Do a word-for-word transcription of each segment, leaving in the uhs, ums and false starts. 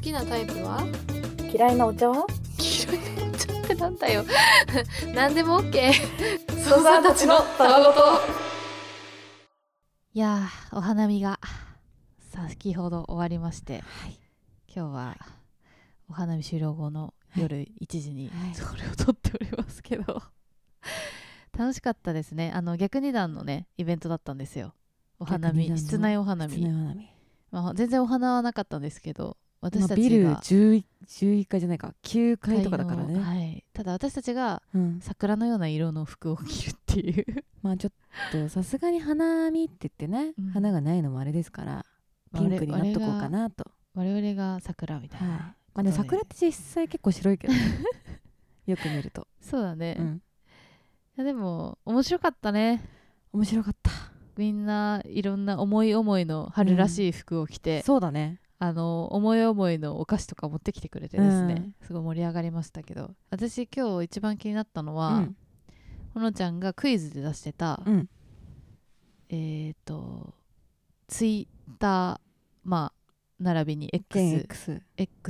きなタイプは？ 嫌いなお茶は？ 嫌いなお茶ってなんだよ何でも OK ソザーたちのたわごと。 いやー、お花見が先ほど終わりまして、 はい、 今日はお花見終了後の夜いちじにはいそれを撮っておりますけど、楽しかったですね。あの逆二段のねイベントだったんですよ。お花見、室内お花見、 室内お花見、 まあ、全然お花はなかったんですけど、私たまあ、ビルちがじゅういっかいじゃないかきゅうかいとかだからね、 はい、ただ私たちがうん、 桜のような色の服を着るっていうまあちょっとさすがに花見って言ってね、 うん花がないのもあれですからピンクになっとこうかなと。 我々が桜みたいな、 はい、まあね、桜って実際結構白いけど、ね、よく見ると、 そうだね、 うん、 いやでも面白かったね。 面白かった。 みんないろんな思い思いの春らしい服を着て、 うん、そうだね、 あの思い思いのお菓子とか持ってきてくれてですね、 うん、 すごい盛り上がりましたけど、私今日一番気になったのは、 うん、 ほのちゃんがクイズで出してた、 うん、 えっ、ー、とツイッター、まあ並びに X, X,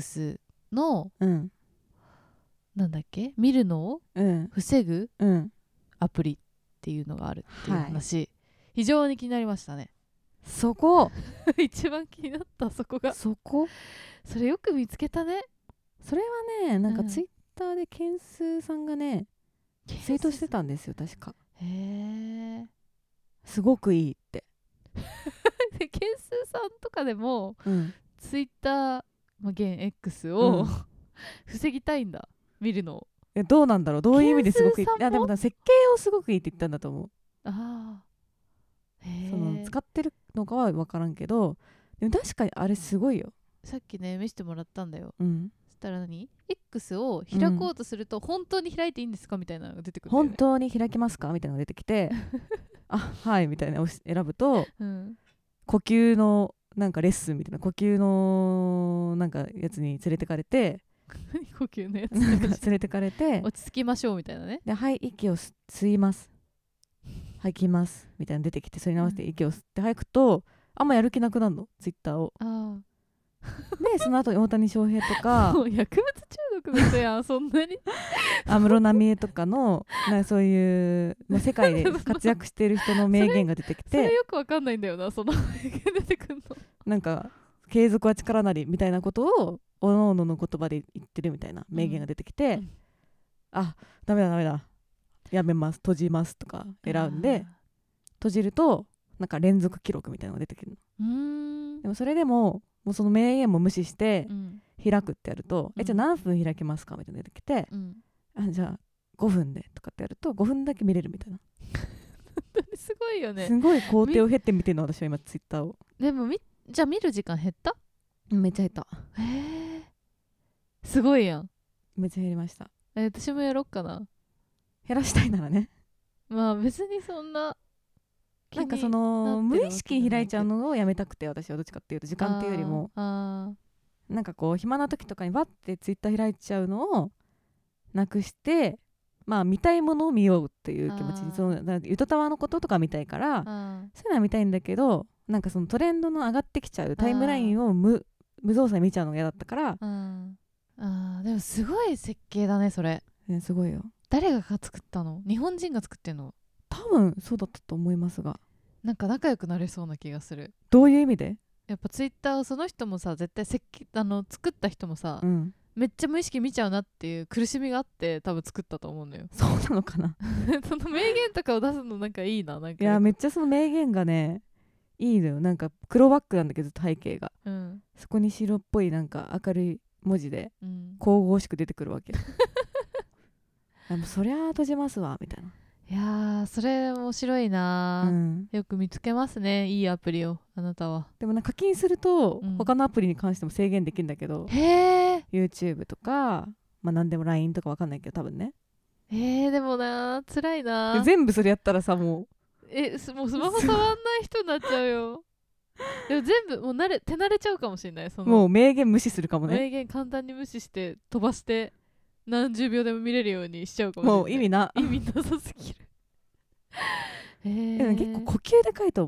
X の、 うん、 なんだっけ、見るのをうん防ぐうん、 アプリっていうのがあるっていう話、 はい、 非常に気になりましたね。 そこ一番気になったそこが。 そこそれよく見つけたね。 それはね、なんかうんツイッターでケンスーさんがね、ツイートしてたんですよ確か。 へえ。 すごくいいってでケンスーさんとかでも、 うん、 ツイッター、まあ、現 X を、 うん、 防ぎたいんだ、見るのを。 えどうなんだろう、どういう意味ですごくいい。いケンスーさんもやでもだ設計をすごくいいって言ったんだと思う。 ああ、へえ。 その使ってるのかは分からんけど、でも確かにあれすごいよ。 さっきね見せてもらったんだよ。 うん、 そしたら何 X を開こうとすると、本当に開いていいんですかみたいなのが出てくるんだよね。 本当に開きますかみたいなのが出てきてあはいみたいなのを選ぶと、 うん、 呼吸のなんかレッスンみたいな、呼吸のなんかやつに連れてかれて呼吸のやつなんか連れてかれて落ち着きましょうみたいなね。 ではい息を吸吸います吐きますみたいなの出てきて、それに合わせて息を吸って吐くと、あんまやる気なくなるのツイッターを。 あでその後に大谷翔平とかあ、もう薬物中毒の人やんそんなに。 安室奈美恵とかのなんかそういう、まあ、世界で活躍している人の名言が出てきそれて、 よくわかんないんだよな、その出てくんの。 なんか継続は力なりみたいなことをおのおのの言葉で言ってるみたいな名言が出てきて、 うん、 あダメだダメだやめます閉じますとか選んで、閉じるとなんか連続記録みたいなのが出てくるの。 うーん、 でもそれでももうその名言も無視してうん、 開くってやると、 うん、 えじゃあ何分開けますかみたいなの出てきて、 うん、 あじゃあごふんでとかってやるとごふんだけ見れるみたいな、 すごいよね。 すごい工程を経て見てるの私は今ツイッターを。 でもみじゃあ見る時間減った？ めっちゃ減った。 へえ、すごいやん。 めっちゃ減りました。 え私もやろっかな。 減らしたいならね。 まあ別にそんななんかその無意識に開いちゃうのをやめたくて、私はどっちかっていうと時間っていうよりも、 ああなんかこう暇な時とかにバッてツイッター開いちゃうのをなくして、まあ見たいものを見ようっていう気持ちに、そのなんかゆとたわのこととか見たいから、 あそういうのは見たいんだけど、なんかそのトレンドの上がってきちゃうタイムラインを無無造作に見ちゃうのが嫌だったから、 ああ、でもすごい設計だねそれ。 ね、すごいよ。 誰が作ったの？日本人が作ってんの？ 多分そうだったと思いますが、 なんか仲良くなれそうな気がする。 どういう意味で？ やっぱツイッターをその人もさ、絶対設計あの作った人もさ、 うん、 めっちゃ無意識見ちゃうなっていう苦しみがあって多分作ったと思うのよ。 そうなのかなその名言とかを出すのなんかいいな。なんかいやめっちゃその名言がねいいのよ。なんか黒バックなんだけど背景が、 うん、 そこに白っぽいなんか明るい文字でうん、 神々しく出てくるわけでもそりゃ閉じますわみたいな。 いやーそれ面白いな、 うん、 よく見つけますね、いいアプリをあなたは。 でもなんか課金すると、 うん、 他のアプリに関しても制限できるんだけど、 へー YouTube とかまあ何でも ライン とかわかんないけど多分ね。 えー、でもな辛いな。 全部それやったらさもうえすもうスマホ触んない人になっちゃうよ。でも全部もう慣れ手慣れちゃうかもしれない。そのもう名言無視するかもね。 名言簡単に無視して飛ばして何十秒でも見れるようにしちゃうかもしれない。 もう意味な意味なさすぎる。えー、 でも結構呼吸でかいと思う。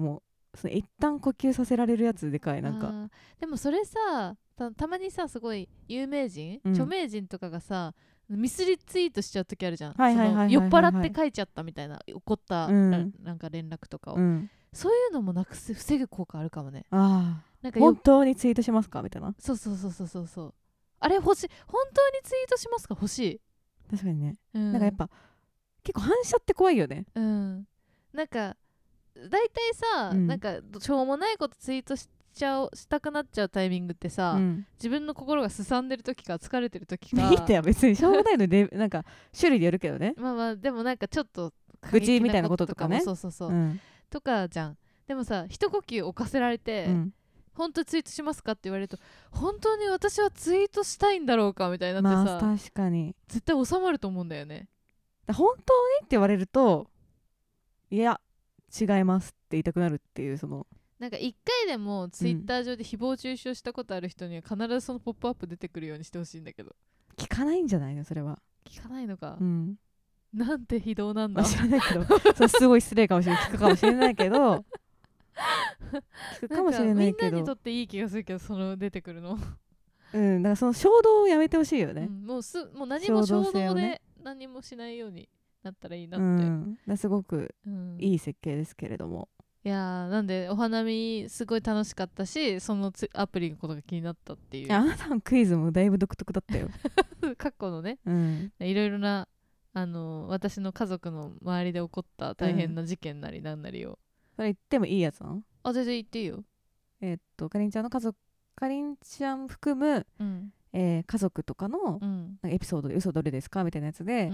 その一旦呼吸させられるやつでかいなんかあーでもそれさ た, たまにさすごい有名人、 うん著名人とかがさミスリツイートしちゃう時あるじゃん、 はいはいはいはいはいその酔っ払って書いちゃったみたいな怒った、 うんななんか連絡とかを、 うんそういうのもなくす防ぐ効果あるかもね。 あなんかよあ本当にツイートしますかみたいな。 そうそうそうそうそうそうあれ欲しい本当にツイートしますか欲しい、 確かにね、 うん、 なんかやっぱ結構反射って怖いよね。 うんなんか大体さ、 うんなんかしょうもないことツイートしちゃうしたくなっちゃうタイミングってさ、 うん自分の心がすさんでる時か疲れてる時かいいってや別にしょうもないのでなんか種類でやるけどね。 まあまあでもなんかちょっと愚痴みたいなこととかねもそうそうそう、 うんとかじゃん。でもさ一呼吸置かせられて、 うん本当にツイートしますかって言われると本当に私はツイートしたいんだろうかみたいになってさ、 まあ確かに絶対収まると思うんだよね。 だ本当にって言われるといや違いますって言いたくなるっていうそのなんか一回でもツイッター上で誹謗中傷したことある人には必ずそのポップアップ出てくるようにしてほしいんだけど、 聞かないんじゃないのそれは。 聞かないのか、 うんなんて非道なんだまあ知らないけどそれすごい失礼かもしれない聞くかもしれないけど聞くかもしれないけどんかみんなにとっていい気がするけどその出てくるの、 うんだからその衝動をやめてほしいよね。 うんもうすもう何も衝衝動性動でをね何もしないようになったらいいなうって、 ん、だからすごくうんいい設計ですけれども、 いやーなんでお花見すごい楽しかったしそのつアプリのことが気になったっていいやあなたのクイズもだいぶ独特だったよ。 う過去のねうんいろいろなあの私の家族の周りで起こった大変な事件なりなんなりを、 それ言ってもいいやつなの？ あ全然言っていいよ。 えーっとかりんちゃんの家族かりんちゃん含む、 うんえー家族とかのうんなんかエピソードで嘘どれですかみたいなやつで、 うん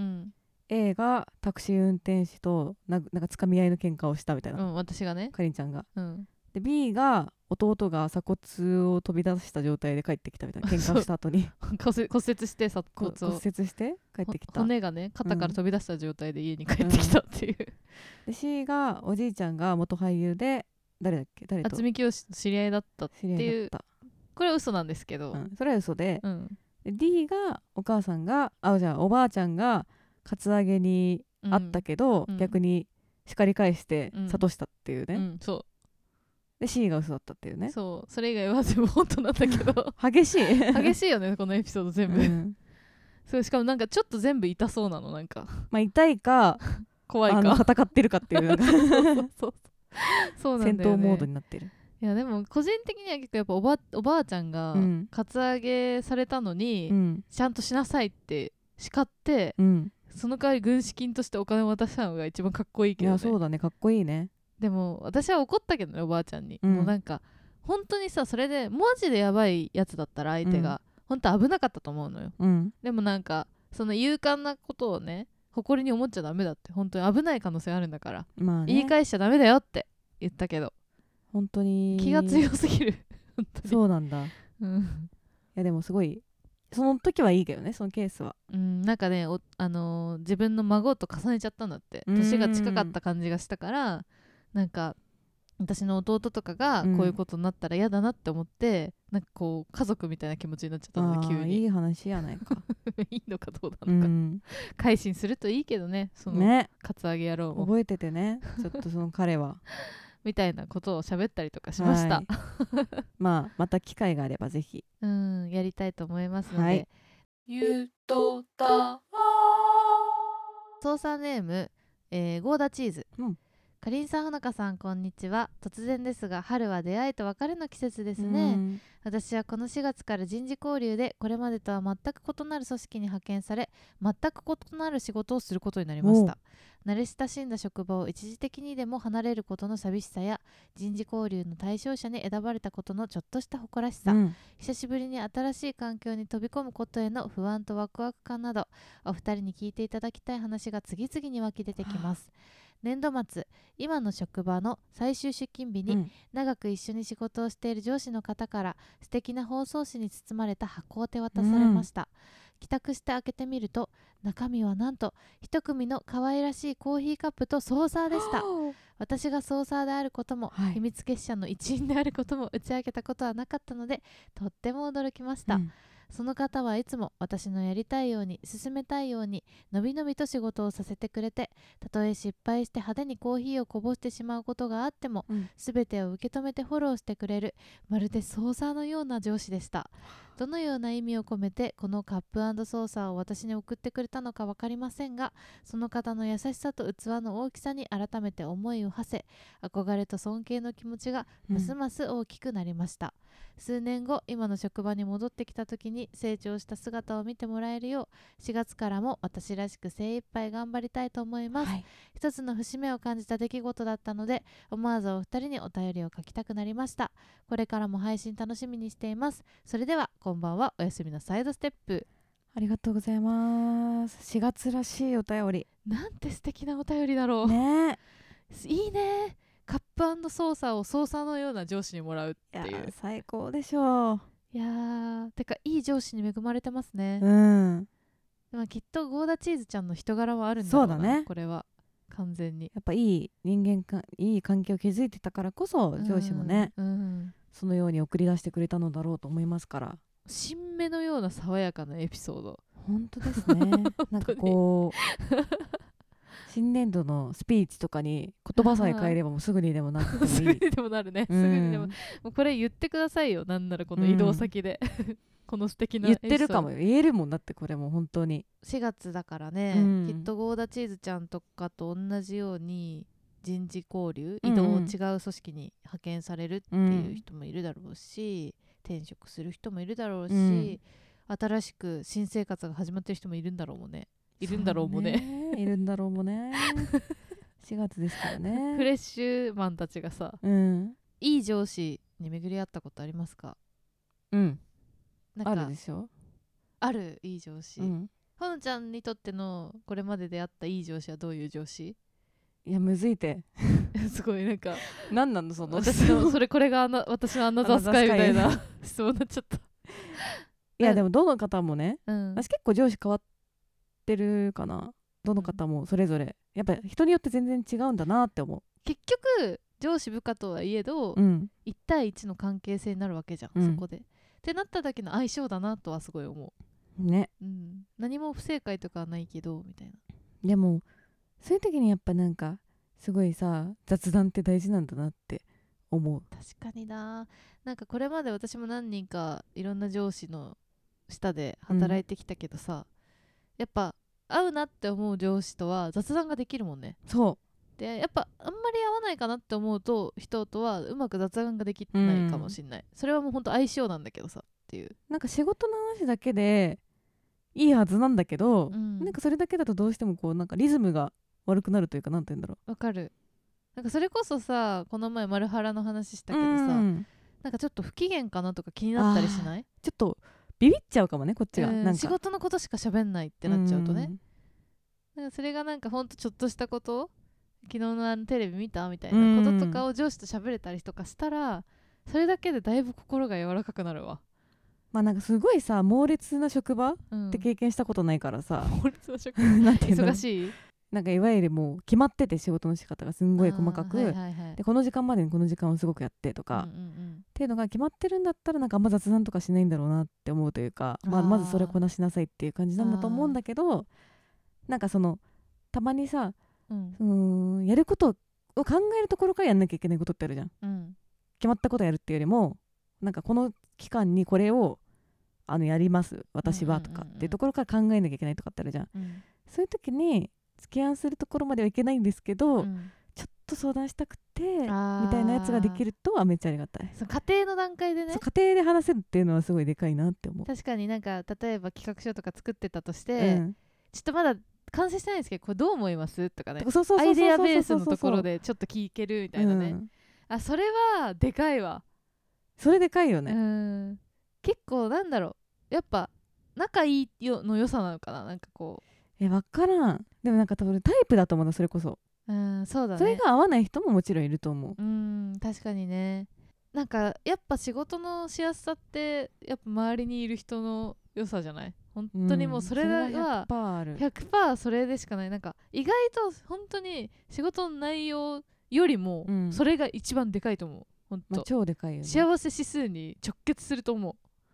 A がタクシー運転手とななんかつかみ合いの喧嘩をしたみたいな、 うん私がねかりんちゃんが。 うんで B が弟が鎖骨を飛び出した状態で帰ってきたみたいな喧嘩した後に骨折骨折して鎖こ骨を骨折して帰ってきた。 骨がね肩から飛び出した状態で家に帰ってきたっていう、 で C がおじいちゃんが元俳優で誰だっけ誰と渥美清の知り合いだったって知り合いいうだった、 これは嘘なんですけど、 うん、それは嘘で、 うんで D がお母さんがあじゃあおばあちゃんがカツアゲにあったけど、 うん逆に叱り返してうん諭したっていうね、 うんそで C が嘘だったっていううね。 そうそれ以外は全部本当なんだけど激しい激しいよねこのエピソード全部、 うんそうしかもなんかちょっと全部痛そうなのなんかまあ痛いか怖いあのか戦ってるかっていうなんかそうそうそうそうなん戦だよね闘モードになってる。 いやでも個人的には結構やっぱおばおばあちゃんがうんカツアゲされたのに、 うんちゃんとしなさいって叱ってうんその代わり軍資金としてお金を渡したのが一番かっこいいいけど、ね、 やそうだねかっこいいね。 でも私は怒ったけどねおばあちゃんに、 うんもうなんか本当にさそれでマジでやばいやつだったら相手が、 うん本当危なかったと思うのよ。 うんでもなんかその勇敢なことをね誇りに思っちゃダメだって、本当に危ない可能性あるんだから、 まあね言い返しちゃダメだよって言ったけど本当に気が強すぎる本当にそうなんだ。いうんやでもすごいその時はいいけどねそのケースは。 うん、なんかねお、あのー自分の孫と重ねちゃったんだって、 うん年が近かった感じがしたから、なんか私の弟とかがこういうことになったら嫌だなって思って、なんかこう家族みたいな気持ちになっちゃったのあで急にーいい話やないか。 いいのかどううなのか、 ん改心するといいけどねそのねカツアゲ野郎も覚えててねちょっとその彼はみたいなことを喋ったりとかしました、 はいまあまた機会があればぜひ。 うんやりたいと思いますので、 はいゆとた操作ネーム、えー、ゴーダチーズ、 うんかりんさんほのかさんこんにちは。突然ですが春は出会いと別れの季節ですうね。 ん私はこのしがつから人事交流でこれまでとは全く異なる組織に派遣され全く異なる仕事をすることになりました。慣れ親しんだ職場を一時的にでも離れることの寂しさや人事交流の対象者に選ばれたことのちょっとした誇らしさ、 うん久しぶりに新しい環境に飛び込むことへの不安とワクワク感などお二人に聞いていただきたい話が次々に湧き出てきます年度末、今の職場の最終出勤日に、 うん長く一緒に仕事をしている上司の方から素敵な包装紙に包まれた箱を手渡されました、うん、帰宅して開けてみると中身はなんと一組の可愛らしいコーヒーカップとソーサーでした私がソーサーであることも、 はい、 秘密結社の一員であることも打ち明けたことはなかったのでとっても驚きました、 うんその方はいつも私のやりたいように進めたいようにのびのびと仕事をさせてくれて、たとえ失敗して派手にコーヒーをこぼしてしまうことがあっても、 うんすべてを受け止めてフォローしてくれる、まるでソーサーのような上司でした。どのような意味を込めてこのカップ&ソーサーを私に送ってくれたのか分かりませんが、その方の優しさと器の大きさに改めて思いを馳せ、憧れと尊敬の気持ちがますます大きくなりました。うん、数年後、今の職場に戻ってきた時に成長した姿を見てもらえるよう、しがつからも私らしく精一杯頑張りたいと思います。はい、一つの節目を感じた出来事だったので、思わずお二人にお便りを書きたくなりました。これからも配信楽しみにしています。それではこんばんは、おやすみなサイドステップ。 ありがとうございます。しがつらしいお便り、 なんて素敵なお便りだろうね。 いいね。カップ&ソーサーをソーサーのような上司にもらうっていう。 いや最高でしょう。 いやー、てかいい上司に恵まれてますね。 うん。 でもきっとゴーダチーズちゃんの人柄はあるんだろうな。 そうだね。 これは完全にやっぱいい人間かいい関係を築いてたからこそ、上司もね、 うんうん、そのように送り出してくれたのだろうと思いますから。 新芽のような爽やかなエピソード。 本当ですね。なんかこう新年度のスピーチとかに言葉さえ変えればもうすぐにでもなってもいい。 すぐにでもなるね、うん、すぐにでも。もうこれ言ってくださいよ、なんならこの移動先で、うん、この素敵な言ってるかもよ。言えるもんだって、これも本当にしがつだからね、うん、きっとゴーダチーズちゃんとかと同じように人事交流、移動を違う組織に派遣されるっていう人もいるだろうし、うん、転職する人もいるだろうし、うん、新しく新生活が始まってる人もいるんだろうもんね。いるんだろうもね。 いるんだろうもね。しがつですからね。 フレッシュマンたちがさ、 うん、 いい上司に巡り合ったことありますか？ うん。 なんかあるでしょ？ ある、いい上司。 うん、 ほのちゃんにとってのこれまで出会ったいい上司はどういう上司？ いやむずいてすごいなんか何なのその私のそれこれがあな私のアナザースカイみたいな質問になっちゃった。 いやでもどの方もね、 うん、 私結構上司変わってるかな。どの方もそれぞれやっぱ人によって全然違うんだなって思う。 結局上司部下とはいえど、うん、いち対いちの関係性になるわけじゃん、うん、そこでってなった時の相性だなとはすごい思うね、 うん、何も不正解とかはないけどみたいな。 でもそういう時にやっぱなんかすごいさ、雑談って大事なんだなって思う。 確かにな。なんかこれまで私も何人かいろんな上司の下で働いてきたけどさ、うん、やっぱ合うなって思う上司とは雑談ができるもんね。 そうでやっぱあんまり合わないかなって思うと人とはうまく雑談ができないかもしんない、うん、それはもうほんと相性なんだけどさっていう。 なんか仕事の話だけでいいはずなんだけど、うん、なんかそれだけだとどうしてもこうなんかリズムが悪くなるというか、なんて言うんだろう。わかる。なんかそれこそさ、この前マルハラの話したけどさ、うん、なんかちょっと不機嫌かなとか気になったりしない？ ちょっとビビっちゃうかもね、こっちが、うん、なんか仕事のことしか喋んないってなっちゃうとね、うん、なんかそれがなんかほんとちょっとしたこと、昨日のあのテレビ見たみたいなこととかを上司と喋れたりとかしたら、それだけでだいぶ心が柔らかくなるわ。 まあなんかすごいさ、猛烈な職場って経験したことないからさ、 うん、猛烈な職場なんていうの忙しい、 なんかいわゆるもう決まってて、仕事の仕方がすんごい細かく、はいはいはい、でこの時間までにこの時間をすごくやってとか、うんうんうん、っていうのが決まってるんだったら、なんかあんま雑談とかしないんだろうなって思うというか、まあ、まずそれこなしなさいっていう感じなんだと思うんだけど、なんかそのたまにさ、うん、そのやることを考えるところからやんなきゃいけないことってあるじゃん、うん、決まったことやるっていうよりも、なんかこの期間にこれをあのやります私はとかっていうところから考えなきゃいけないとかってあるじゃん、うん、そういう時に付き合わせるところまではいけないんですけど、うん、ちょっと相談したくてみたいなやつができるとはめっちゃありがたい。 そう家庭の段階でね、 そう家庭で話せるっていうのはすごいでかいなって思う。 確かになんか例えば企画書とか作ってたとして、うん、ちょっとまだ完成してないんですけどこれどう思いますとかね、アイデアベースのところでちょっと聞けるみたいなね、うん、あそれはでかいわ。 それでかいよね。 うん結構なんだろう、やっぱ仲いいよの良さなのかな、なんかこうえ分からん。でもなんか多分タイプだと思うな、それこそ。 うんそうだね。 それが合わない人ももちろんいると思う。 うん確かにね。なんかやっぱ仕事のしやすさってやっぱ周りにいる人の良さじゃない。本当にもうそれが ひゃくパーセント ある。ひゃくパーセント それでしかない。なんか意外と本当に仕事の内容よりもそれが一番でかいと思う。本当、 まあ、超でかいよね。 幸せ指数に直結すると思う。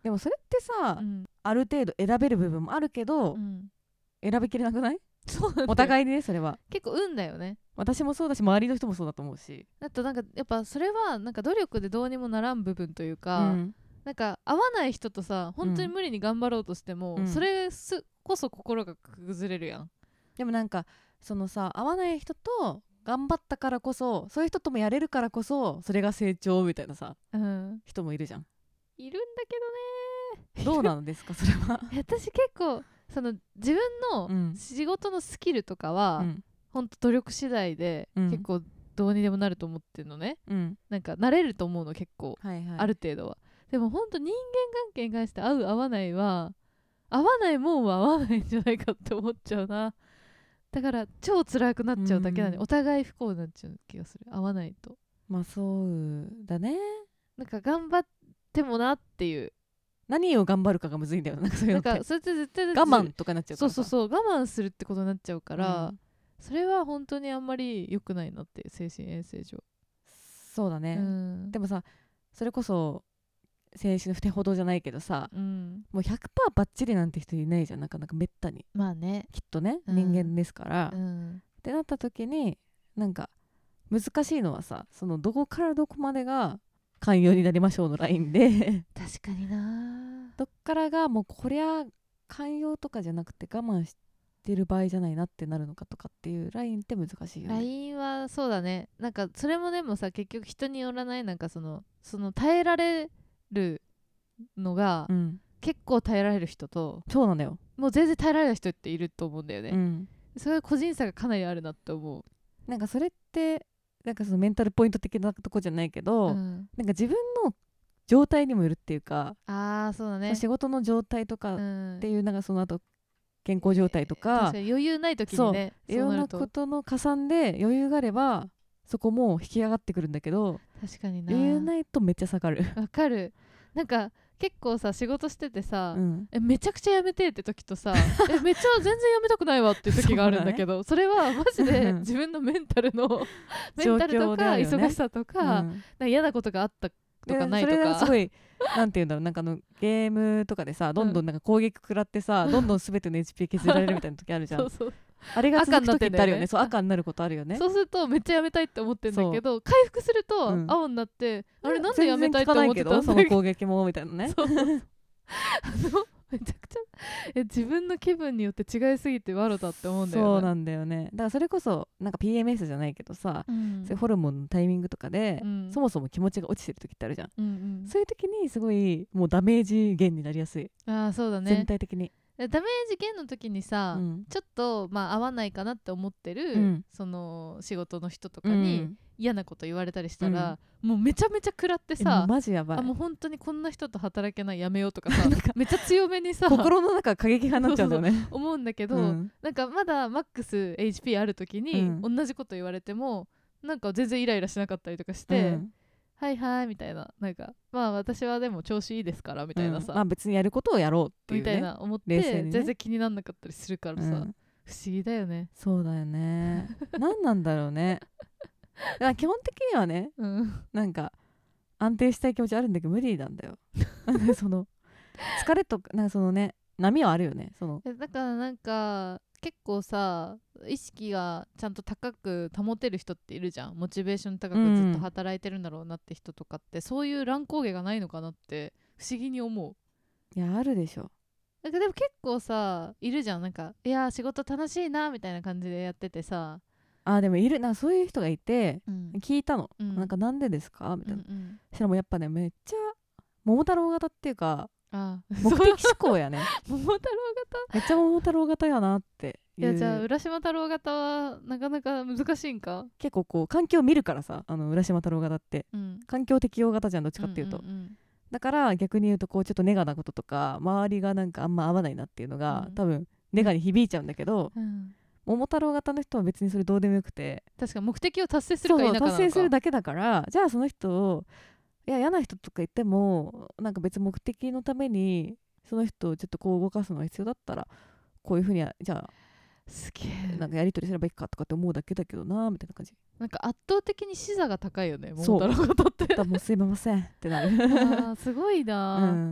でもそれってさ、 うん、 ある程度選べる部分もあるけど、うん、選びきれなくない？ そうなんだよ、 お互いにね。それは結構運だよね。 私もそうだし周りの人もそうだと思うし、 あとなんかやっぱそれはなんか努力でどうにもならん部分というか、うん、なんか合わない人とさ本当に無理に頑張ろうとしても、うん、それこそ心が崩れるやん。 でもなんかそのさ、合わない人と頑張ったからこそ、そういう人ともやれるからこそそれが成長みたいなさ、うん、人もいるじゃん。 いるんだけどね。 どうなのですかそれは。 私結構その自分の仕事のスキルとかは、うん、ほんと努力次第で結構どうにでもなると思ってるのね、うん、なんか慣れると思うの結構、はいはい、ある程度は。でもほんと人間関係に関して合う合わないは合わないもんは合わないんじゃないかって思っちゃうな。だから超辛くなっちゃうだけなのに、うん、お互い不幸になっちゃう気がする、合わないと。 まあそうだね。 なんか頑張ってもなっていう、 何を頑張るかがむずいんだよ。なんかそういうのって、 なんかそれって絶対我慢とかになっちゃうから。 そうそうそう、我慢するってことになっちゃうから、うん、それは本当にあんまり良くないなって、精神衛生上。 そうだね、うん、でもさ、それこそ精神の不手ほどじゃないけどさ、うん、もう ひゃくパーセント バッチリなんて人いないじゃん、なかなかめったに。 まあね、 きっとね、うん、人間ですから、うん、ってなった時になんか難しいのはさ、そのどこからどこまでが寛容になりましょうのラインで確かにな、 どっからがもうこりゃ寛容とかじゃなくて我慢してる場合じゃないなってなるのかとかっていうラインって難しいよね。 ラインはそうだね。なんかそれもでもさ、結局人によらない。なんかそのその耐えられるのが、うん、結構耐えられる人と、 そうなんだよ、 もう全然耐えられない人っていると思うんだよね、うん、それは個人差がかなりあるなって思う。 なんかそれってなんかそのメンタルポイント的なとこじゃないけど、うん、なんか自分の状態にもよるっていうか、 あーそうだね、 仕事の状態とかっていう、うん、なんかその後健康状態とか、 確かに余裕ない時にね、 そういろんなことの加算で余裕があればそこも引き上がってくるんだけど、 確かにな、 余裕ないとめっちゃ下がる。 わかる。なんか結構さ仕事しててさ、うん、えめちゃくちゃやめてって時とさえめっちゃ全然やめたくないわっていう時があるんだけど そ,、ね、それはマジで自分のメンタルのメンタルとか、ね、忙しさとか、うん、なんか嫌なことがあったとかないとか、それはすごいなんていうんだろう、なんかのゲームとかでさどんどんなんか攻撃食らってさ、うん、どんどん全ての エイチピー 削られるみたいな時あるじゃん。そうそう、あれが続く時ってあるよね。そう赤になることあるよね。 そうするとめっちゃやめたいって思ってんだけど、回復すると青になって、うん、あれなんでやめたいって思ってたんだけど、 その攻撃もみたいなね。そうそうそうあのめちゃくちゃえ自分の気分によって違いすぎてワロだって思うんだよね。 そうなんだよね。だからそれこそなんか ピーエムエス じゃないけどさ、うん、そういうホルモンのタイミングとかで、うん、そもそも気持ちが落ちてる時ってあるじゃん、うんうん、そういう時にすごいもうダメージ源になりやすい。 あ、そうだね、 全体的にダメージ源の時にさ、うん、ちょっとまあ合わないかなって思ってる、うん、その仕事の人とかに嫌なこと言われたりしたら、うん、もうめちゃめちゃ食らってさ、 マジやばい、 あもう本当にこんな人と働けない、やめようとかさめっちゃ強めにさ心の中過激派になっちゃうんだよね。そうそう思うんだけど、うん、なんかまだマックス エイチピー ある時に、同じこと言われてもなんか全然イライラしなかったりとかして、うんはいはいみたいな、なんかまあ私はでも調子いいですからみたいなさ、 うん、まあ別にやることをやろうっていう、ね、 みたいな思って、ね、全然気になんなかったりするからさ、うん、不思議だよね。 そうだよね何なんだろうね。だから基本的にはね、うん、なんか安定したい気持ちあるんだけど無理なんだよその疲れとかなんかそのね波はあるよね。そのだからなんか結構さ意識がちゃんと高く保てる人っているじゃん。モチベーション高くずっと働いてるんだろうなって人とかって、うん、そういう乱高下がないのかなって不思議に思う。 いやあるでしょ。 なんかでも結構さいるじゃん、なんかいや仕事楽しいなみたいな感じでやっててさ、 あでもいるな、そういう人がいて、うん、聞いたの、うん、なんかなんでですかみたいな、うんうん、そしたらもうやっぱねめっちゃ桃太郎型っていうか、あ目的思考やね桃太郎型めっちゃ桃太郎型やなっていう。 いやじゃあ浦島太郎型はなかなか難しいんか。 結構こう環境を見るからさ、あの浦島太郎型って、うん、環境適応型じゃんどっちかっていうと、うんうんうん、だから逆に言うとこうちょっとネガなこととか周りがなんかあんま合わないなっていうのが、うん、多分ネガに響いちゃうんだけど、うん、桃太郎型の人は別にそれどうでもよくて、 確か目的を達成するか否かなのか。 そう達成するだけだから、じゃあその人をいや嫌な人とか言ってもなんか別目的のためにその人をちょっとこう動かすのが必要だったらこういうふうにじゃあすげえなんかやり取りすればいいかとかって思うだけだけどなみたいな感じ。 なんか圧倒的に視座が高いよね桃太郎型って。 もうすいませんってなるあすごいな、うん、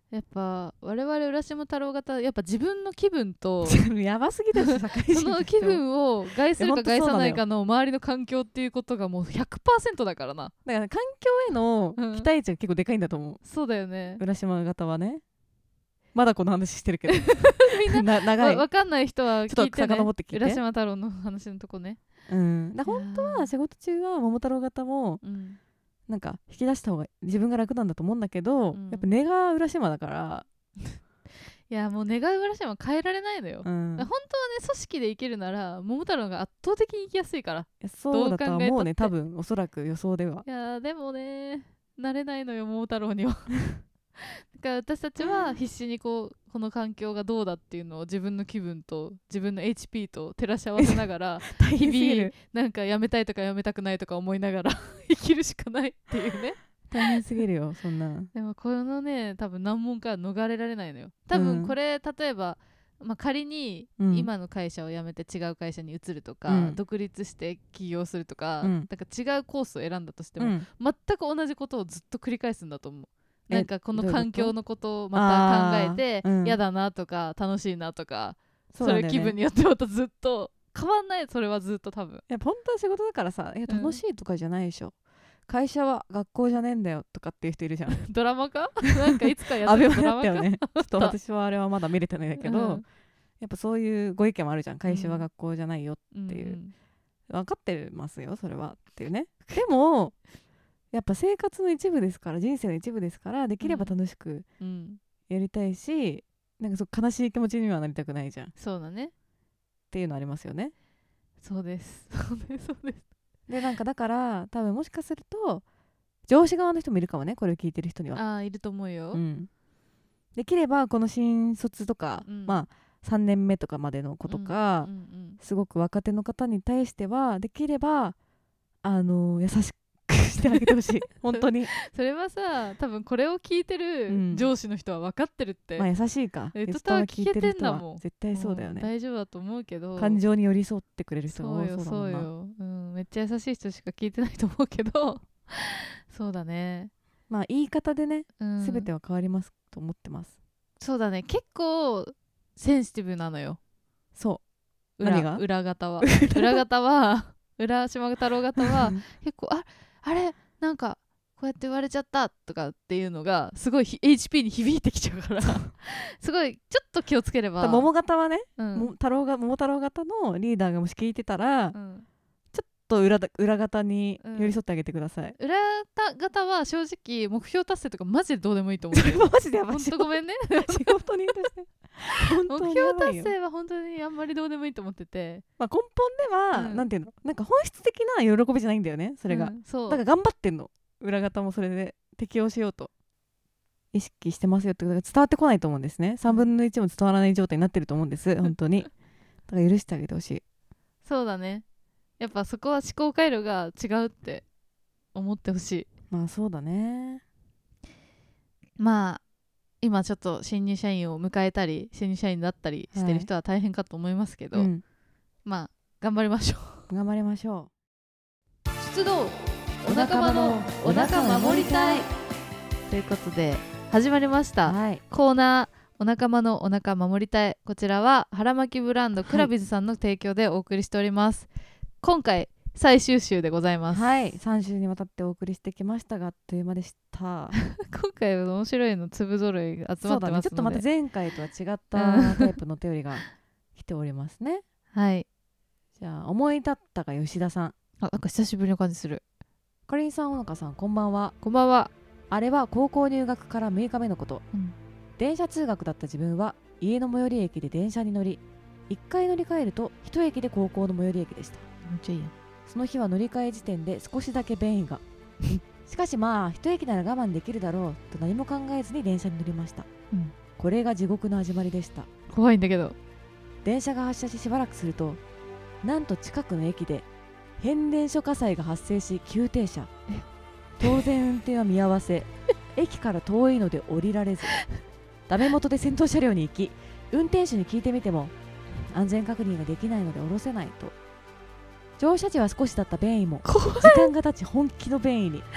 やっぱ我々浦島太郎型やっぱ自分の気分とやばすぎだし社会人その気分を害するか害さないかの周りの環境っていうことがもう ひゃくパーセント だからな。 だから環境への期待値が結構でかいんだと思う、 うん、そうだよね。 浦島型はね。まだこの話してるけどみんな長い。 わかんない人は聞いてね。 ちょっと遡って聞いて。 浦島太郎の話のとこね。 うん。だ本当は仕事中は桃太郎型も、うん、なんか引き出した方が自分が楽なんだと思うんだけど、うん、やっぱ根が浦島だからいやもう願い浦島は変えられないのよ、うん、本当はね組織で生きるなら桃太郎が圧倒的に生きやすいから。いやそうだとは思うね多分おそらく予想では。 いやでもね慣れないのよ桃太郎にはだから私たちは必死にこうこの環境がどうだっていうのを自分の気分と自分の エイチピー と照らし合わせながら日々なんかやめたいとかやめたくないとか思いながら生きるしかないっていうね。 大変すぎるよそんな。 でもこのね多分難問から逃れられないのよ多分これ、うん、例えば、まあ、仮に今の会社を辞めて違う会社に移るとか、うん、独立して起業するとか、うん、だから違うコースを選んだとしても、うん、全く同じことをずっと繰り返すんだと思う。なんかこの環境のことをまた考えて嫌だなとか楽しいなとかそれ気分によってまたずっと変わんない。それはずっと多分いや本当は仕事だからさいや楽しいとかじゃないでしょ、うん、会社は学校じゃねえんだよとかっていう人いるじゃんドラマかなんかいつかやってるドラマかよねちょっと私はあれはまだ見れてないんだけど、うん、やっぱそういうご意見もあるじゃん。会社は学校じゃないよっていう、うん、分かってますよそれはっていうね。でもやっぱ生活の一部ですから人生の一部ですからできれば楽しくやりたいし、うん、なんかそう悲しい気持ちにはなりたくないじゃん。 そうだねっていうのありますよね。 そうですそうですそうです。 でなんかだから多分もしかすると上司側の人もいるかもねこれを聞いてる人には。 ああいると思うよ、 うん、できればこの新卒とか、うん、まあさんねんめとかまでの子とか、うんうんうん、すごく若手の方に対してはできればあの優しくしてあげてほしい本当にそれはさ多分これを聞いてる上司の人は分かってるって、 うん、まあ優しいかレッドタワー聞けてんだもん。 絶対そうだよね。 大丈夫だと思うけど感情に寄り添ってくれる人が多そうだもんな。 そうよそうよ、うん、めっちゃ優しい人しか聞いてないと思うけどそうだね。 まあ言い方でね、うん、全ては変わりますと思ってます。 そうだね結構センシティブなのよ。 そう裏何が裏方は裏方は浦島太郎方は結構ああれなんかこうやって言われちゃったとかっていうのがすごい エイチピー に響いてきちゃうからすごいちょっと気をつければ。 桃型はね、うん、太郎が桃太郎型のリーダーがもし聞いてたら、うん、ちょっと 裏, 裏型に寄り添ってあげてください、 うん、裏型は正直目標達成とかマジでどうでもいいと思う。 それマジでやばい。 ほんとごめんね仕事にとして目標達成は本当にあんまりどうでもいいと思ってて、 まあ、根本では、うん、なんていうのなんか本質的な喜びじゃないんだよねそれが、うん、そうだから頑張ってんの裏方もそれで適応しようと意識してますよってことが伝わってこないと思うんですね。さんぶんのいちも伝わらない状態になってると思うんです本当にだから許してあげてほしい。 そうだねやっぱそこは思考回路が違うって思ってほしい。 まあそうだね。 まあ今ちょっと新入社員を迎えたり新入社員だったりしてる人は大変かと思いますけど、はいうん、まあ頑張りましょう頑張りましょう。出動お仲間のお腹守りたいということで始まりました、はい、コーナーお仲間のお腹守りたい。こちらは腹巻きブランドクラビズさんの提供でお送りしております、はい、今回最終週でございます。 はいさん週にわたってお送りしてきましたがあっという間でした今回は面白いの粒揃い集まってますので、そうだね、 ちょっとまた前回とは違ったタイプの手売りが来ておりますねはいじゃあ思い立ったが吉田さん。 あなんか久しぶりの感じする。 かりんさん、ほのかさん、こんばんは。 こんばんは。 あれは高校入学からむいかめのこと、うん、電車通学だった自分は家の最寄り駅で電車に乗りいっかい乗り換えるといち駅で高校の最寄り駅でした。 めっちゃいいやん。 その日は乗り換え時点で少しだけ便意がしかしまあいち駅なら我慢できるだろうと何も考えずに電車に乗りました、うん、これが地獄の始まりでした。 怖いんだけど。 電車が発車ししばらくするとなんと近くの駅で変電所火災が発生し急停車。当然運転は見合わせ駅から遠いので降りられずダメ元で先頭車両に行き運転手に聞いてみても安全確認ができないので降ろせないと。乗車時は少しだった便意も時間が経ち本気の便意に。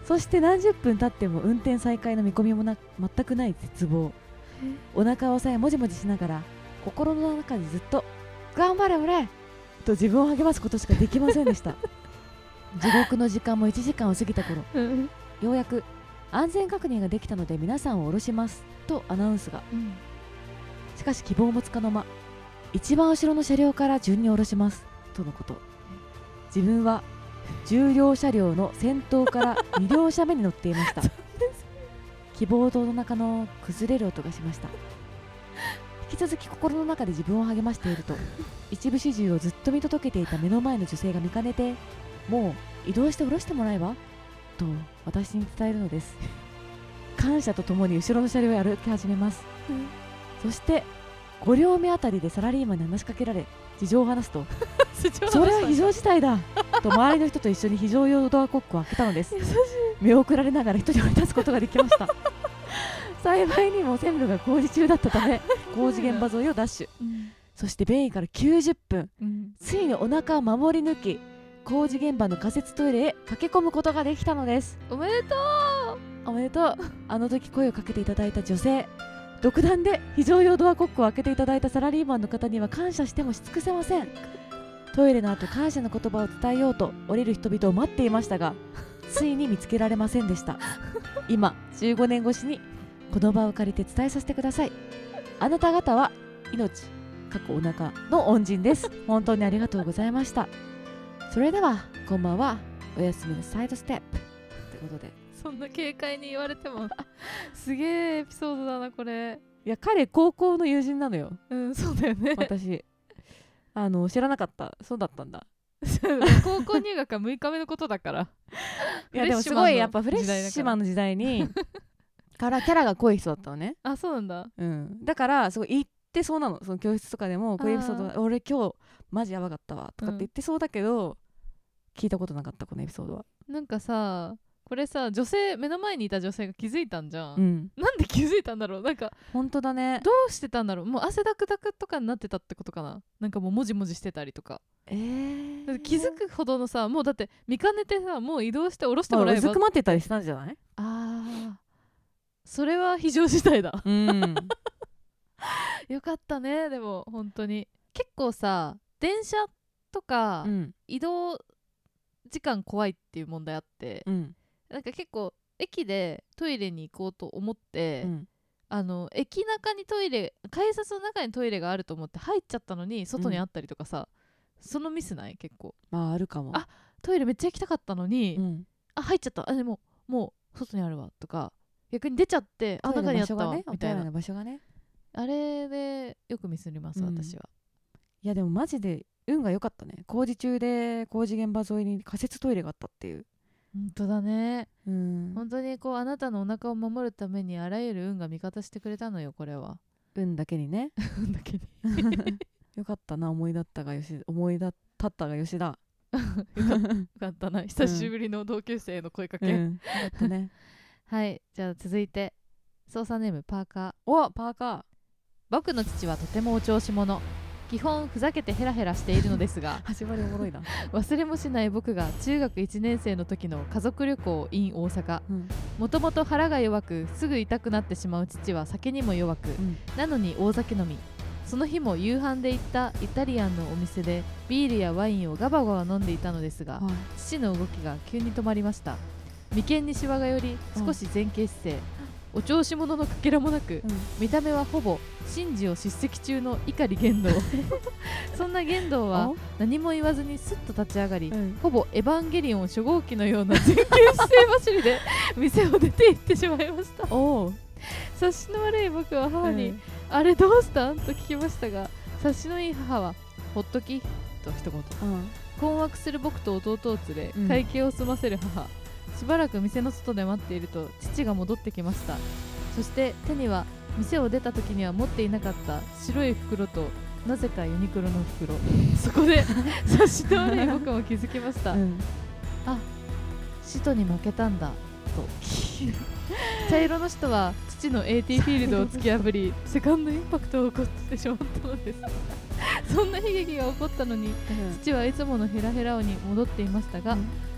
そして何十分経っても運転再開の見込みもな全くない絶望。お腹を押さえもじもじしながら心の中でずっと頑張れ俺と自分を励ますことしかできませんでした地獄の時間もいちじかんを過ぎた頃、ようやく安全確認ができたので皆さんを降ろしますとアナウンスが、うん、しかし希望もつかの間、一番後ろの車両から順に降ろしますとのこと。自分は重量車両の先頭からに両車目に乗っていました希望塔の中の崩れる音がしました。引き続き心の中で自分を励ましていると一部始終をずっと見届けていた目の前の女性が見かねて、もう移動して降ろしてもらえばと私に伝えるのです。感謝とともに後ろの車両へ歩き始めます、うん、そしてご両目あたりでサラリーマンに話しかけられ事情を話すとそれは非常事態だと周りの人と一緒に非常用ドアコックを開けたのです。見送られながら一人降り立つことができました幸いにも線路が工事中だったため工事現場沿いをダッシュ、うん、そして便意からきゅうじゅっぷん、うん、ついにお腹を守り抜き工事現場の仮設トイレへ駆け込むことができたのです。 おめでとうおめでとう。あの時声をかけていただいた女性、独断で非常用ドアコックを開けていただいたサラリーマンの方には感謝してもし尽くせません。トイレの後感謝の言葉を伝えようと降りる人々を待っていましたがついに見つけられませんでした今じゅうごねん越しにこの場を借りて伝えさせてください。あなた方は命過去お腹の恩人です。本当にありがとうございました。それではこんばんは、おやすみなサイドステップってことで、 そんな軽快に言われてもすげえエピソードだなこれ。 いや彼高校の友人なのよ。 うんそうだよね。 私あの知らなかった。そうだったんだ高校入学はむいかめのことだからいやでもすごいやっぱフレッシュマンの時代にからキャラが濃い人だったのね。 あそうなんだ、 うん、だからすごい言ってそうなの。その教室とかでもこういうエピソード俺今日マジやばかったわとかって言ってそうだけど、うん、聞いたことなかったこのエピソードは。 なんかさこれさ女性目の前にいた女性が気づいたんじゃん、 うん、 なんで気づいたんだろう。なんか本当だね。 どうしてたんだろう。もう汗だくだくとかになってたってことかな。なんかもうもじもじしてたりとか、 えー、 だって気づくほどのさ、もうだって見かねてさもう移動して降ろしてもらえば、 まあ、うずくまってたりしたんじゃない。 あーそれは非常事態だ、うん、よかったね。でも本当に結構さ電車とか、うん、移動時間怖いっていう問題あって、うん、なんか結構駅でトイレに行こうと思って、うん、あの駅中にトイレ改札の中にトイレがあると思って入っちゃったのに外にあったりとかさ、うん、そのミスない結構。 まああるかも。 あトイレめっちゃ行きたかったのに、うん、あ入っちゃった。あでももう外にあるわとか逆に出ちゃってあ中にあったわ、ね、みたいな場所がね。 あれでよくミスります、うん、私は。 いやでもマジで運が良かったね。工事中で工事現場沿いに仮設トイレがあったっていう。 本当だね、 うん、 本当にこうあなたのお腹を守るためにあらゆる運が味方してくれたのよこれは。 運だけにね運だけによかったな。思いだったがよし思いだったったがよしだよか, よかったな久しぶりの同級生への声かけ、うんうん、 よかったねはいじゃあ続いて操作ネームパーカー。 おパーカー。 僕の父はとてもお調子者、基本ふざけてヘラヘラしているのですが始まりおもろいな忘れもしない僕が中学いちねん生の時の家族旅行 in 大阪。もともと腹が弱くすぐ痛くなってしまう父は酒にも弱く、うん、なのに大酒飲み。その日も夕飯で行ったイタリアンのお店でビールやワインをガバガバ飲んでいたのですが、はい、父の動きが急に止まりました。眉間にシワが寄り少し前傾姿勢、うん、お調子者のかけらもなく、うん、見た目はほぼ神事を叱責中の碇玄道そんな玄道は何も言わずにスッと立ち上がり、うん、ほぼエヴァンゲリオン初号機のような前傾姿勢走りで店を出て行ってしまいましたお察しの悪い僕は母に、うん、あれどうしたんと聞きましたが、察しのいい母はほっときと一言、うん、困惑する僕と弟を連れ、うん、会計を済ませる母。しばらく店の外で待っていると父が戻ってきました。そして手には店を出た時には持っていなかった白い袋となぜかユニクロの袋。そこで察しの悪い僕も気づきました、うん、あ、使徒に負けたんだと茶色の使徒は父の エーティー フィールドを突き破りセカンドインパクトを起こってしまったのですそんな悲劇が起こったのに、うん、父はいつものヘラヘラ王に戻っていましたが、うん、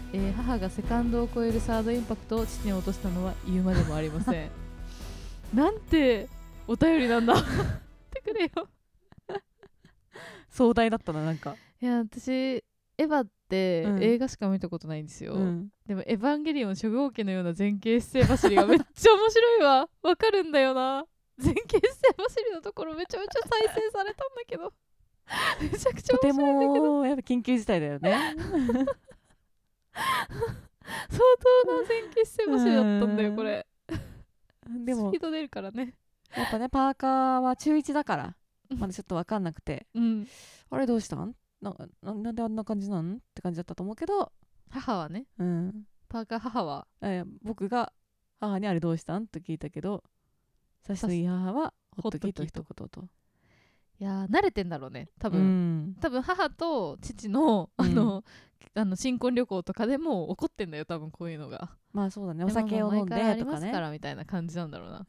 えー、母がセカンドを超えるサードインパクトを父に落としたのは言うまでもありませんなんてお便りなんだってくれよ壮大だったな。なんかいや私エヴァって映画しか見たことないんですよ、うん、でもエヴァンゲリオン初号機のような前傾姿勢走りがめっちゃ面白いわわかるんだよな。前傾姿勢走りのところめちゃめちゃ再生されたんだけどめちゃくちゃ面白いんだけど、とてもやっぱ緊急事態だよね相当な前傾姿勢走りだったんだよこれでもスピード出るからね。 やっぱねパーカーは中いちだからまだちょっと分かんなくて、うん、あれどうしたん な, な, なんであんな感じなんって感じだったと思うけど、 母はね、 うん、 パーカー母はえ僕が母にあれどうしたんと聞いたけど、さしのいい母はほっときと一言と。 いや慣れてんだろうね多分、うん、多分母と父のあの、うん、あの新婚旅行とかでも怒ってんだよ多分こういうのが。 まあそうだね、お酒を飲んでとかね、ありますからみたいな感じなんだろうな。 うん、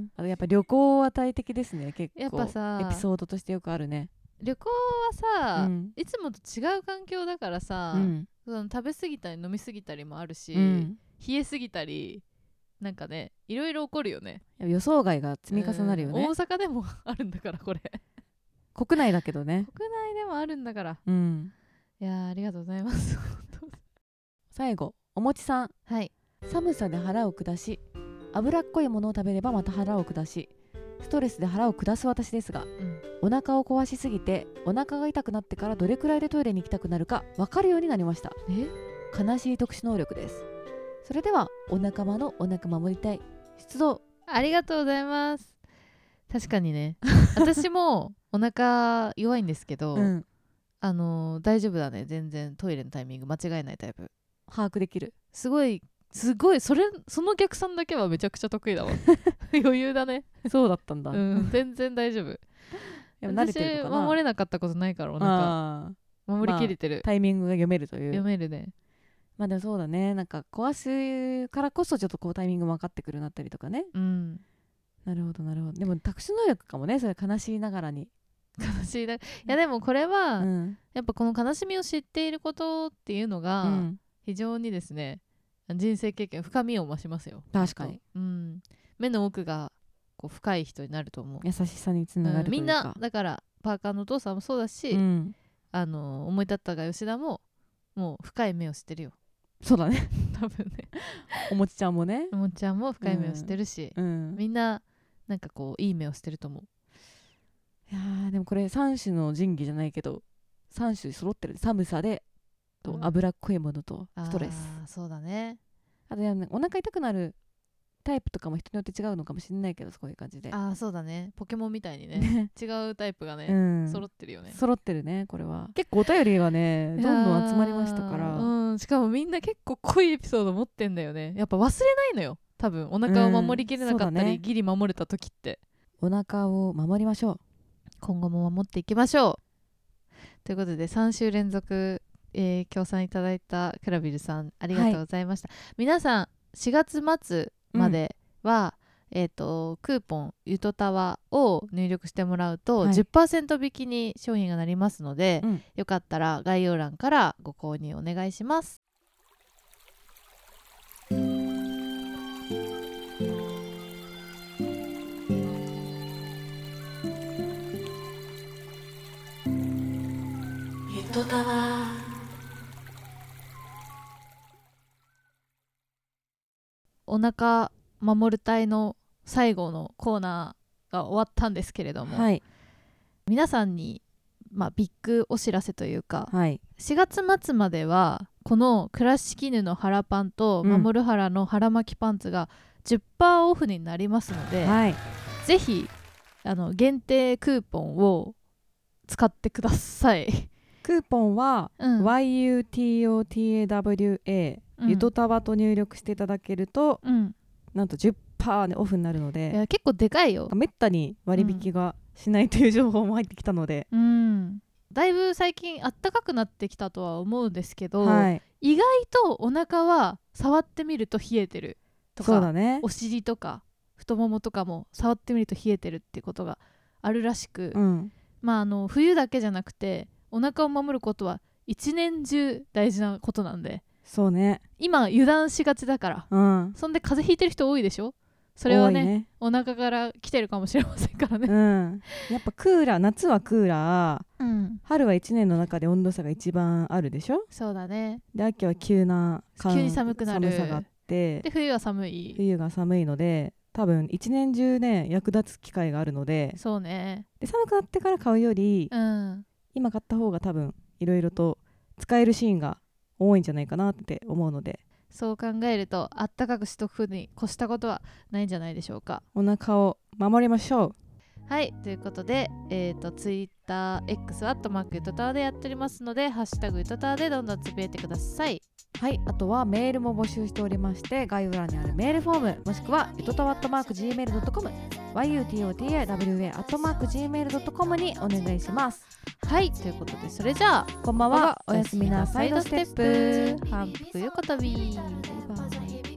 あとやっぱ旅行は大敵ですね。結構やっぱさエピソードとしてよくあるね。 旅行はさ、うん、いつもと違う環境だからさ、うん、その食べ過ぎたり飲み過ぎたりもあるし、うん、冷え過ぎたりなんかねいろいろ起こるよね。 予想外が積み重なるよね、 うん、大阪でもあるんだからこれ国内だけどね。 国内でもあるんだから、 うん、 いやありがとうございます最後おもちさん、 はい、 寒さで腹を下し脂っこいものを食べればまた腹を下しストレスで腹を下す私ですが、うん、お腹を壊しすぎてお腹が痛くなってからどれくらいでトイレに行きたくなるか分かるようになりました。 え悲しい特殊能力です。それではお仲間のお腹守りたい出動。 ありがとうございます。確かにね私もお腹弱いんですけど、うん、あのー、大丈夫だね。全然トイレのタイミング間違えないタイプ。 把握できる。 すごいすごいそれその逆算だけはめちゃくちゃ得意だわ余裕だね。 そうだったんだ、 うん、全然大丈夫慣れてるのかな。私守れなかったことないからお腹守りきれてる、 まあ、タイミングが読めるという。 読めるね。 まあでもそうだね、なんか壊すからこそちょっとこうタイミング分かってくるようになったりとかね、 うん、 なるほどなるほど。でも特殊能力かもねそれ。悲しいながらに悲しいな。いやでもこれは、うん、やっぱこの悲しみを知っていることっていうのが、うん、非常にですね人生経験深みを増しますよ。 確かに、 うん、目の奥がこう深い人になると思う。 優しさにつながるというか、うん、 みんなだからパーカーのお父さんもそうだし、うん、あの思い立ったが吉田ももう深い目をしてるよ。 そうだね多分ねおもちちゃんもねおもちちゃんも深い目をしてるし、うん、みんななんかこういい目をしてると思う。 いやーでもこれさん種の神器じゃないけどさん種揃ってる。寒さでと脂っこいものとストレス、 あそうだね。 あとや、ね、お腹痛くなるタイプとかも人によって違うのかもしれないけど、そういう感じで。 あそうだね、ポケモンみたいにね違うタイプがね、うん、揃ってるよね。 揃ってるね。これは結構お便りがねどんどん集まりましたから、 うん、しかもみんな結構濃いエピソード持ってんだよね。やっぱ忘れないのよ多分。お腹を守りきれなかったり、うんね、ギリ守れた時ってお腹を守りましょう。 今後も守っていきましょうということでさん週連続、えー、協賛いただいたクラビルさんありがとうございました、はい、皆さんしがつ末までは、うんえー、とクーポンゆとたわを入力してもらうと、はい、じゅっパーセント 引きに商品がなりますので、うん、よかったら概要欄からご購入お願いします。ゆとたわお腹守る隊の最後のコーナーが終わったんですけれども、はい、皆さんに、まあ、ビッグお知らせというか、はい、しがつ末まではこの倉敷絹の腹パンと守る原の腹巻きパンツが じゅっパーセント オフになりますので、はい、ぜひあの限定クーポンを使ってください。 クーポンは、うん、ワイユーティーオーティーエーダブリューエー、うん、ゆとたわと入力していただけると、うん、なんと じゅっパーセント でオフになるので、 いや結構でかいよ。 めったに割引がしないという情報も入ってきたので、 うん、だいぶ最近あったかくなってきたとは思うんですけど、はい、意外とお腹は触ってみると冷えてるとか、 そうだね、 お尻とか太ももとかも触ってみると冷えてるっていうことがあるらしく、うん、まああの冬だけじゃなくてお腹を守ることは一年中大事なことなんで、 そうね、 今油断しがちだから、 うん、 そんで風邪ひいてる人多いでしょ。それは ね, ねお腹から来てるかもしれませんからね、 うん、やっぱクーラー、夏はクーラー、 うん、 春はいちねんの中で温度差が一番あるでしょ。 そうだね。 で秋は急な急に寒くなる、 寒さがあって、 で冬は寒い、 冬が寒いので多分一年中ね役立つ機会があるので、 そうね。 で寒くなってから買うより、 うん、 今買った方が多分いろいろと使えるシーンが多いんじゃないかなって思うので、 そう考えるとあったかくしとくに越したことはないんじゃないでしょうか。 お腹を守りましょう。 はい、ということで、えーと、TwitterX はアットマークゆとたわでやっておりますので、ハッシュタグゆとたわでどんどんつぶやいてください。 はい、あとはメールも募集しておりまして、概要欄にあるメールフォーム、もしくはゆとたわアットマーク ジーメールドットコム、ユートタワ アットマーク ジーメールドットコム にお願いします。 はい、ということで、それじゃあこんばんは、おやすみなサイドステップ、 反復横跳び。 バイバイ。